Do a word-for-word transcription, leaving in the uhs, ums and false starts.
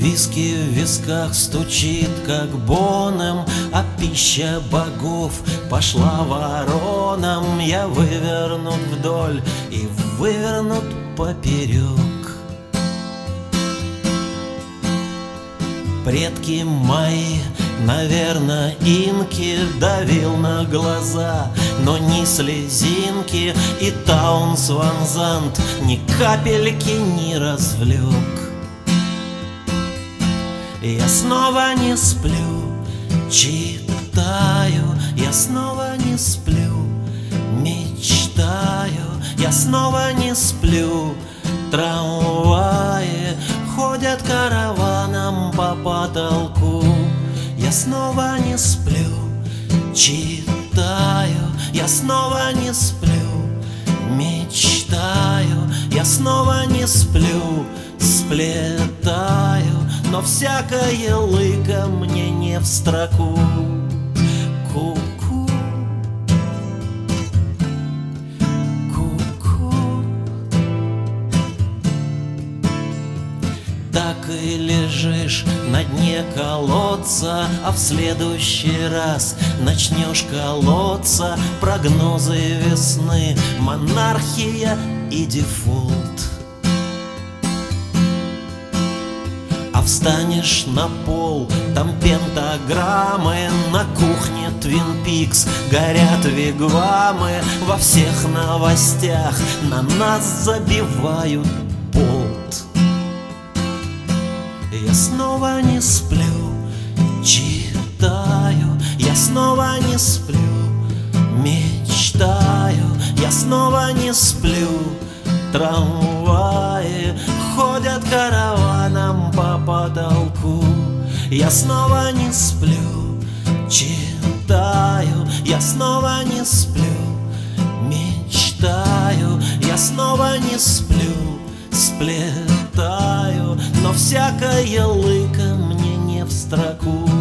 Виски в висках стучит, как боном, а пища богов пошла вороном. Я вывернут вдоль и вывернут поперек. Предки мои, наверно, инки, давил на глаза, но ни слезинки, и Таунс Ван Зант ни капельки не развлек. Я снова не сплю, читаю, я снова не сплю, мечтаю, я снова не сплю. Трамваи ходят караваном по потолку. Я снова не сплю, читаю, я снова не сплю, мечтаю, я снова не сплю, сплетаю, но всякое лыко мне не в строку. Ку-ку, ку-ку. Так и лежишь на дне колодца, а в следующий раз начнешь колоться. Прогнозы весны, монархия и дефолт. А встанешь на пол, там пентаграммы, на кухне Твин Пикс горят вигвамы. Во всех новостях на нас забивают болт. Я снова не сплю, читаю, я снова не сплю, мечтаю, я снова не сплю. Трамваи ходят караваном по потолку. Я снова не сплю, читаю, я снова не сплю, мечтаю, я снова не сплю, сплетаю, но всякое лыко мне не в строку.